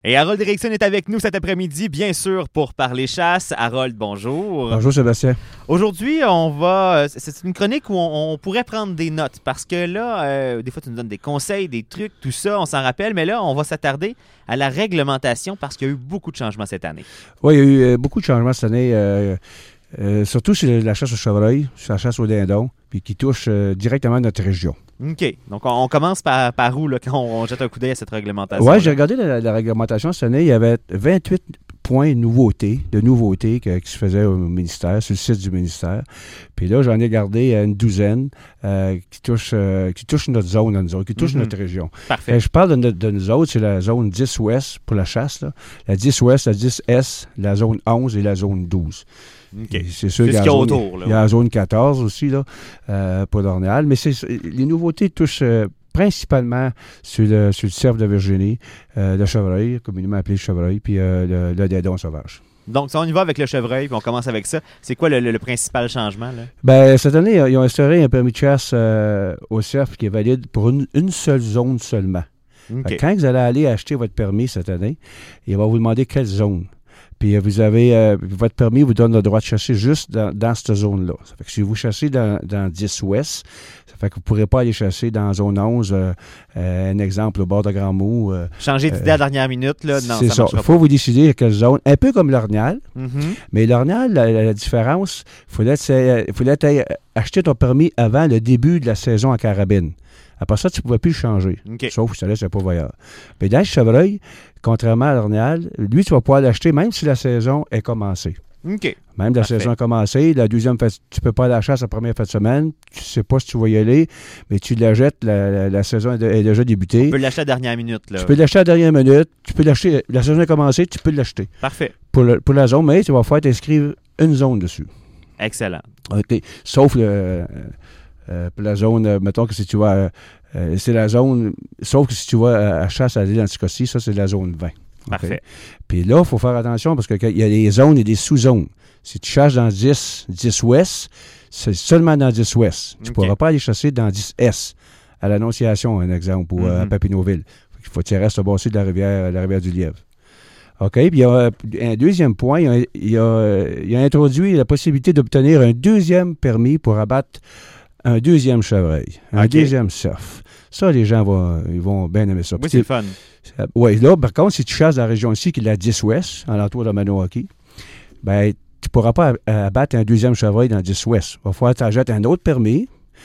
Et Harold Erickson est avec nous cet après-midi, bien sûr, pour parler chasse. Harold, bonjour. Bonjour Sébastien. Aujourd'hui, c'est une chronique où on pourrait prendre des notes parce que là, des fois, tu nous donnes des conseils, des trucs, tout ça, on s'en rappelle, mais là, on va s'attarder à la réglementation parce qu'il y a eu beaucoup de changements cette année. Oui, il y a eu beaucoup de changements cette année, surtout sur la chasse au chevreuil, sur la chasse au dindon, puis qui touche directement notre région. OK. Donc, on commence par où là, quand on jette un coup d'œil à cette réglementation? Oui, j'ai regardé la réglementation cette année. Il y avait 28 points de nouveautés qui se faisaient au ministère, sur le site du ministère. Puis là, j'en ai gardé une douzaine qui touchent notre zone, à nous autres, qui touchent notre région. Parfait. Je parle de nous autres, c'est la zone 10 ouest pour la chasse. Là. La 10 ouest, la 10 est, la zone 11 et la zone 12. Okay. C'est sûr qu'il y a autour. Il y a la zone 14 aussi, là, pour l'Ornéal. Mais les nouveautés touchent principalement sur le cerf de Virginie, le chevreuil, communément appelé le chevreuil, puis le dindon sauvage. Donc, si on y va avec le chevreuil, puis on commence avec ça, c'est quoi le principal changement, là? Bien, cette année, ils ont instauré un permis de chasse au cerf qui est valide pour une seule zone seulement. Okay. Quand vous allez aller acheter votre permis cette année, il va vous demander quelle zone. Puis vous avez votre permis vous donne le droit de chasser juste dans cette zone-là. Ça fait que si vous chassez dans 10 ouest, ça fait que vous ne pourrez pas aller chasser dans zone 11, un exemple au bord de Grand-Mont. Changer d'idée à la dernière minute, là, non, c'est ça. Il faut vous décider à quelle zone. Un peu comme l'Ornial. Mais l'Ornial, la différence, il fallait acheter ton permis avant le début de la saison en carabine. Après ça, tu ne pouvais plus le changer. Okay. Sauf que ça laisse un pourvoyeur. Mais dans le chevreuil, contrairement à l'Ornial, lui, tu vas pouvoir l'acheter même si la saison est commencée. OK. Même la saison a commencé, la deuxième tu ne peux pas aller à la chasse la première fin de semaine, tu ne sais pas si tu vas y aller, mais tu l'achètes, la saison est déjà débutée. Tu peux l'acheter à la dernière minute. Là. Tu peux l'acheter à la dernière minute, tu peux l'acheter, la saison a commencé, tu peux l'acheter. Parfait. Pour la zone, mais tu vas faire t'inscrire une zone dessus. Excellent. OK. Sauf pour la zone, mettons que si tu vas, c'est la zone, sauf que si tu vas à chasse à l'île d'Anticosti, ça c'est la zone 20. Parfait. Okay? Puis là, il faut faire attention parce qu'il y a des zones et des sous-zones. Si tu chasses dans 10 ouest, c'est seulement dans 10 ouest. Tu ne pourras pas aller chasser dans 10 est, à l'Annonciation, un exemple, ou à Papineauville. Il faut que tu restes au bas de la rivière du Lièvre. OK. Puis il y a un deuxième point, il a introduit la possibilité d'obtenir un deuxième permis pour abattre un deuxième chevreuil, un deuxième cerf. Ça, les gens vont bien aimer ça. Oui, c'est le fun. Oui, là, par contre, si tu chasses dans la région ici, qui est la 10 ouest, en l'entour de Maniwaki, ben, tu ne pourras pas abattre un deuxième chevreuil dans 10 ouest. Il va falloir que tu achètes un autre permis,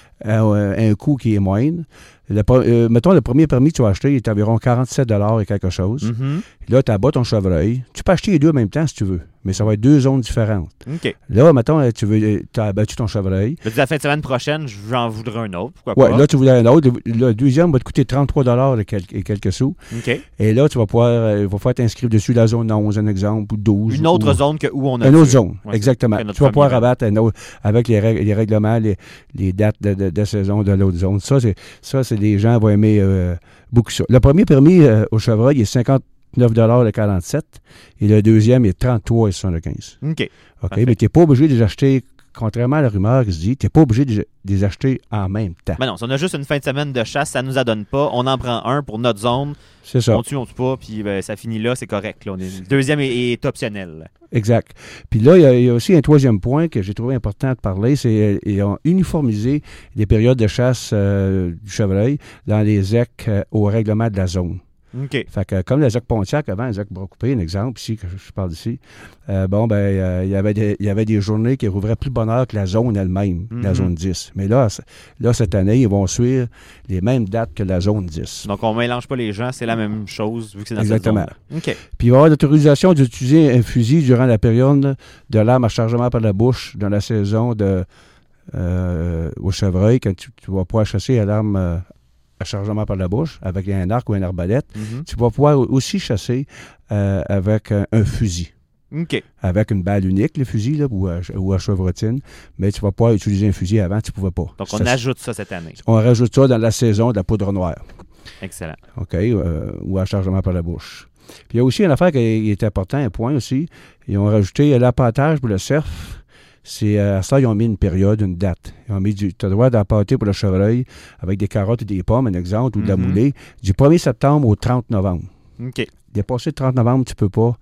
un coût qui est moindre. Mettons, le premier permis que tu as acheté, il est environ 47 $ et quelque chose. Là, tu abats ton chevreuil. Tu peux acheter les deux en même temps si tu veux, mais ça va être deux zones différentes. OK. Là, mettons, tu as abattu ton chevreuil. La fin de semaine prochaine, j'en voudrais un autre. Pourquoi pas? Oui, là, tu voudrais un autre. Le deuxième va te coûter 33 $ et quelques sous. OK. Et là, tu vas pouvoir, il va falloir t'inscrire dessus la zone 11, un exemple, ou 12. Une autre zone où on a. Une autre zone, ouais, exactement. Tu vas pouvoir abattre un autre, avec les règlements, les dates de saison de l'autre zone. Ça, c'est les gens vont aimer beaucoup ça. Le premier permis au chevreuil est 59 $ et 47 et le deuxième est 33 et 75. OK. OK, mais tu n'es pas obligé de les acheter, contrairement à la rumeur qui se dit, tu n'es pas obligé de les acheter en même temps. Ben non, si on a juste une fin de semaine de chasse, ça ne nous adonne pas. On en prend un pour notre zone. C'est ça. On tue pas, puis ben, ça finit là, c'est correct. Là. Le deuxième est optionnel. Là. Exact. Puis là, il y a aussi un troisième point que j'ai trouvé important de parler, c'est qu'ils ont uniformisé les périodes de chasse du chevreuil dans les ZEC au règlement de la zone. OK. Fait que comme la ZEC Pontiac, avant, la ZEC Bras-Coupé, un exemple ici, que je parle ici, il y avait des journées qui rouvraient plus bonne heure que la zone elle-même, la zone 10. Mais là, cette année, ils vont suivre les mêmes dates que la zone 10. Donc, on ne mélange pas les gens, c'est la même chose, vu que c'est dans exactement. cette zone-là. OK. Puis, il va y avoir l'autorisation d'utiliser un fusil durant la période de l'arme à chargement par la bouche dans la saison au chevreuil, quand tu vas pouvoir chasser à l'arme à chargement par la bouche, avec un arc ou une arbalète. Tu vas pouvoir aussi chasser avec un fusil. OK. Avec une balle unique, le fusil, là, ou à chevrotine. Mais tu vas pouvoir utiliser un fusil avant, tu ne pouvais pas. Donc, on ajoute ça cette année. On rajoute ça dans la saison de la poudre noire. Excellent. OK. Ou à chargement par la bouche. Puis il y a aussi une affaire qui est important, un point aussi. Ils ont rajouté l'appâtage pour le cerf. À ça, ils ont mis une période, une date. Ils ont mis tu as le droit d'appâter pour le chevreuil avec des carottes et des pommes, un exemple, ou de la moulée, du 1er septembre au 30 novembre. OK. Dépassé le 30 novembre, tu peux pas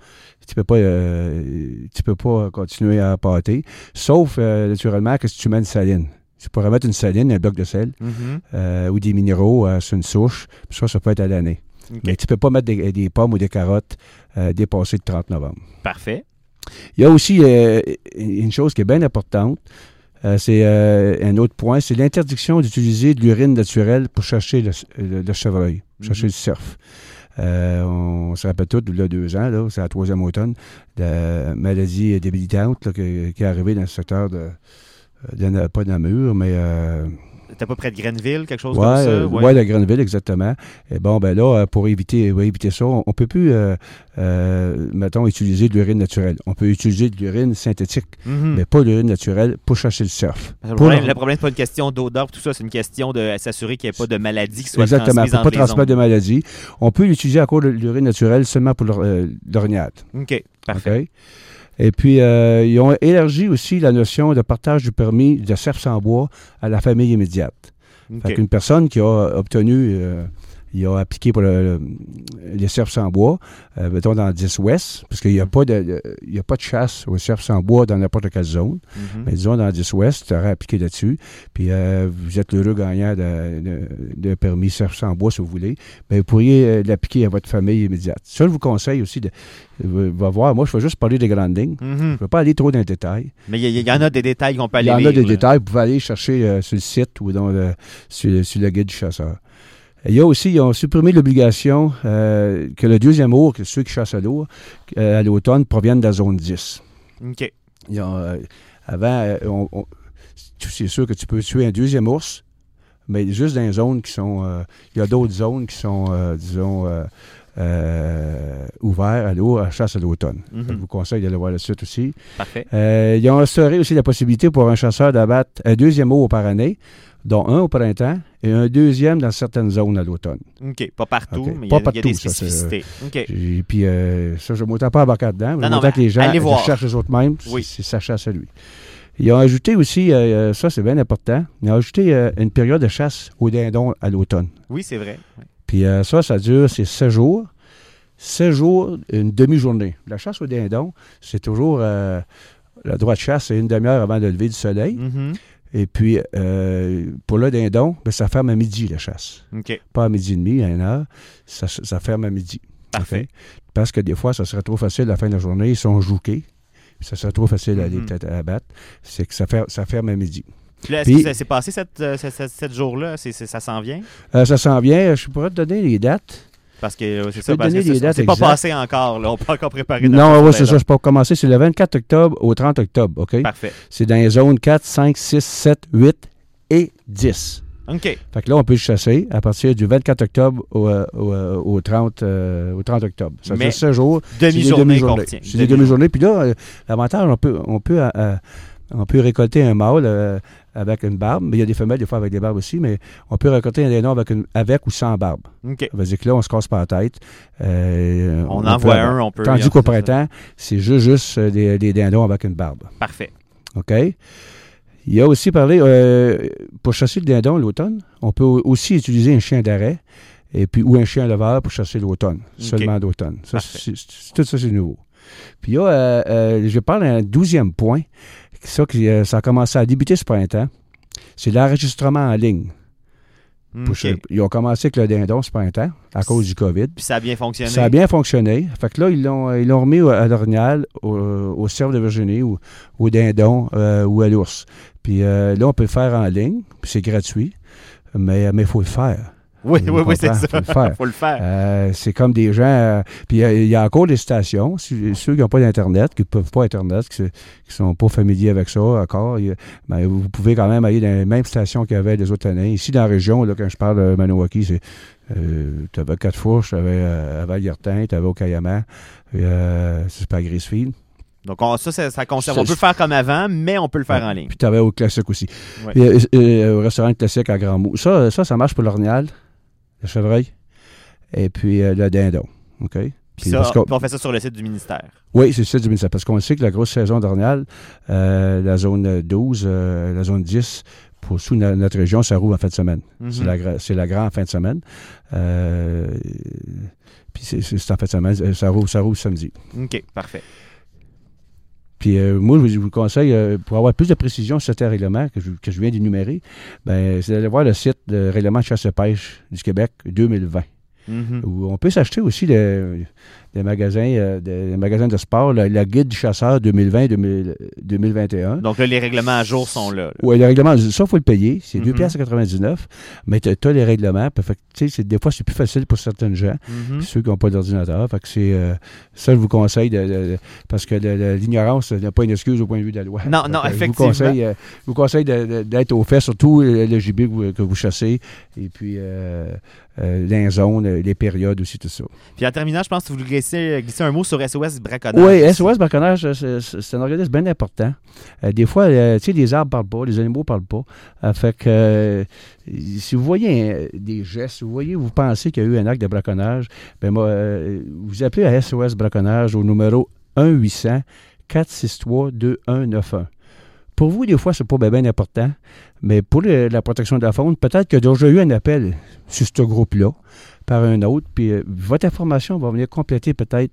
continuer à pâter. Sauf, naturellement, que si tu mets une saline. Tu pourrais mettre une saline, un bloc de sel, ou des minéraux sur une souche. Ça peut être à l'année. Okay. Mais tu ne peux pas mettre des pommes ou des carottes dépassées le 30 novembre. Parfait. Il y a aussi une chose qui est bien importante. C'est un autre point, c'est l'interdiction d'utiliser de l'urine naturelle pour chercher le chevreuil, chercher le cerf. On se rappelle tous, il y a 2 ans, là, c'est la 3e automne, la maladie débilitante là, qui est arrivée dans le secteur pas de Namur, mais... T'es pas près de Grenville, quelque chose comme ça? Oui, de Grenville, exactement. Et bon, ben là, pour éviter ça, on ne peut plus, mettons, utiliser de l'urine naturelle. On peut utiliser de l'urine synthétique, mais pas de l'urine naturelle pour chercher le cerf. Le problème, c'est pas une question d'odeur, tout ça, c'est une question de s'assurer qu'il n'y ait pas de maladie qui soit transmise. Exactement, pour pas transmettre de maladie. On peut l'utiliser à cause de l'urine naturelle seulement pour l'orignade. OK, parfait. Okay? Et puis, ils ont élargi aussi la notion de partage du permis de cerf sans bois à la famille immédiate. Okay. Fait qu'une personne qui a obtenu, il a appliqué pour les cerfs sans bois, mettons dans 10 Ouest, parce qu'il n'y a pas de chasse aux cerfs sans bois dans n'importe quelle zone. Mais disons, dans 10 Ouest, tu aurais appliqué là-dessus, puis vous êtes l'heureux gagnant de permis cerf sans bois, si vous voulez, bien, vous pourriez l'appliquer à votre famille immédiate. Ça, je vous conseille aussi va voir. Moi, je vais juste parler des grandes lignes. Je ne vais pas aller trop dans les détails. Mais il y en a des détails qu'on peut aller lire. Il y en a des détails. Vous pouvez aller chercher sur le site ou sur le guide du chasseur. Il y a aussi, ils ont supprimé l'obligation que le deuxième ours, que ceux qui chassent à l'automne, proviennent de la zone 10. OK. Avant, c'est sûr que tu peux tuer un deuxième ours, mais juste dans les zones qui sont... il y a d'autres zones qui sont, disons... ouvert à la chasse à l'automne. Je vous conseille d'aller voir le site aussi. Parfait. Ils ont instauré aussi la possibilité pour un chasseur d'abattre un deuxième ours par année, dont un au printemps et un deuxième dans certaines zones à l'automne. OK. Pas partout, okay. Mais il y a des spécificités. OK. Et puis, ça, je ne m'entends pas embarquer dedans. Je m'entends que les gens cherchent les autres mêmes. Oui. C'est sa chasse à lui. Ils ont ajouté aussi, ça c'est bien important, ils ont ajouté une période de chasse au dindon à l'automne. Oui, c'est vrai. Oui. Puis ça dure, c'est 16 jours. 16 jours, une demi-journée. La chasse au dindon, c'est toujours... le droit de chasse, c'est une demi-heure avant le lever du soleil. Et puis, pour le dindon, ben, ça ferme à midi, la chasse. Okay. Pas à midi et demi, à 1 heure. Ça ferme à midi. Parfait. Okay? Parce que des fois, ça serait trop facile à la fin de la journée. Ils sont jouqués. Ça serait trop facile à aller peut-être à abattre. C'est que ça ferme à midi. Puis là, est-ce que ça s'est passé cette jour-là? Ça s'en vient? Ça s'en vient. Je pourrais te donner les dates. Parce que c'est ça, c'est pas passé encore. Là. On peut encore préparer notre Non, oui, c'est ça. Je peux commencer. C'est le 24 octobre au 30 octobre. OK? Parfait. C'est dans les zones 4, 5, 6, 7, 8 et 10. OK. Fait que là, on peut le chasser à partir du 24 octobre au 30 octobre. Ça fait 16 jours. Demi-journée. C'est des demi-journées. Puis là, l'avantage, on peut récolter un mâle avec une barbe, mais il y a des femelles des fois avec des barbes aussi, mais on peut récolter un dindon avec ou sans barbe. OK. Ça veut dire que là, on se casse pas la tête. On envoie un, on peut... Tandis qu'au printemps, c'est juste des dindons avec une barbe. Parfait. OK? Il a aussi parlé, pour chasser le dindon l'automne, on peut aussi utiliser un chien d'arrêt ou un chien leveur pour chasser l'automne, seulement l'automne. Tout ça, c'est nouveau. Puis là, je parle d'un 12e point. Ça a commencé à débuter ce printemps. C'est l'enregistrement en ligne. Okay. Ils ont commencé avec le dindon ce printemps à cause du COVID. Puis ça a bien fonctionné. Ça a bien fonctionné. Fait que là, ils l'ont remis à l'orignal, au cerf de Virginie, ou au dindon ou à l'ours. Puis là, on peut le faire en ligne. Puis c'est gratuit. Mais il faut le faire. Oui, c'est ça. Il faut le faire. C'est comme des gens... puis il y a encore des stations, ceux qui n'ont pas d'Internet, qui ne peuvent pas Internet, qui ne sont pas familiers avec ça encore, ben, vous pouvez quand même aller dans les mêmes stations qu'il y avait les autres années. Ici, dans la région, là, quand je parle de Maniwaki, tu avais Quatre-Fourches, tu avais à Val-Guertin, tu avais au Cayama, c'est pas à Grisfield. Donc, ça conserve. On peut le faire comme avant, mais on peut le faire en ligne. Puis tu avais au Classique aussi. Ouais. Puis, au restaurant Classique à Grand-Mont. Ça marche pour l'orignal, le chevreuil, et puis le dindon. OK? Puis on fait ça sur le site du ministère. Oui, c'est le site du ministère. Parce qu'on sait que la grosse saison d'orignal, la zone 12, la zone 10, sous notre région, ça roule en fin de semaine. Mm-hmm. C'est la grande fin de semaine. Puis c'est en fin de semaine, ça roule samedi. OK, parfait. Puis moi, je vous conseille, pour avoir plus de précision sur certains règlements que je viens d'énumérer, c'est d'aller voir le site de règlement de chasse et pêche du Québec 2020. Mm-hmm. Où on peut s'acheter aussi des magasins de sport, la guide du chasseur 2020-2021. Donc là, les règlements à jour sont là. Oui, les règlements, ça, il faut le payer. C'est Mm-hmm. 2,99$. Mais tu as les règlements. Des fois, c'est plus facile pour certaines gens, Mm-hmm. ceux qui n'ont pas d'ordinateur. Fait que ça, je vous conseille, parce que l'ignorance n'a pas une excuse au point de vue de la loi. Non, effectivement. Je vous conseille d'être au fait, surtout le gibier que vous chassez. Et puis, les zones, les périodes aussi, tout ça. Puis en terminant, je pense que vous voulez glisser un mot sur SOS Braconnage. Oui, SOS Braconnage, c'est un organisme bien important. Des fois, les arbres ne parlent pas, les animaux ne parlent pas. Fait que si vous voyez des gestes, vous pensez qu'il y a eu un acte de braconnage, vous appelez à SOS Braconnage au numéro 1-800-463-2191. Pour vous, des fois, c'est pas bien important, mais pour la protection de la faune, peut-être qu'il y a déjà eu un appel sur ce groupe-là par un autre, puis votre information va venir compléter peut-être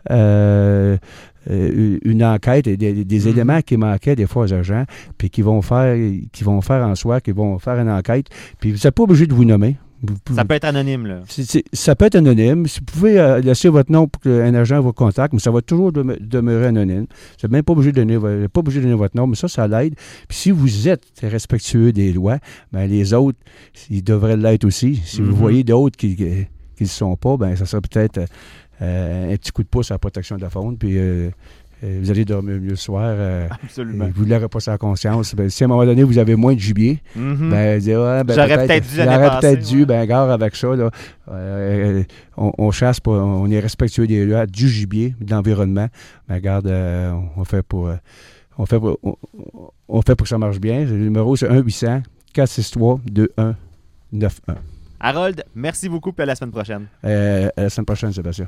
une enquête et des éléments qui manquaient des fois aux agents, puis qui vont faire une enquête, puis vous n'êtes pas obligé de vous nommer. Ça peut être anonyme, là. Ça peut être anonyme. Si vous pouvez laisser votre nom pour qu'un agent vous contacte, mais ça va toujours demeurer anonyme. Vous n'êtes même pas obligé de donner votre nom, mais ça l'aide. Puis si vous êtes respectueux des lois, les autres, ils devraient l'être aussi. Si vous voyez d'autres qui ne le sont pas, ça serait peut-être un petit coup de pouce à la protection de la faune. Puis vous allez dormir mieux le soir. Absolument. Vous ne l'aurez pas sur la conscience. Si à un moment donné, vous avez moins de gibier, j'aurais peut-être dû. Gare avec ça. Là, on chasse, on est respectueux des lois, du gibier, de l'environnement. Garde, on fait pour que ça marche bien. Le numéro, c'est 1-800-463-2191. Harold, merci beaucoup, puis à la semaine prochaine. À la semaine prochaine, Sébastien.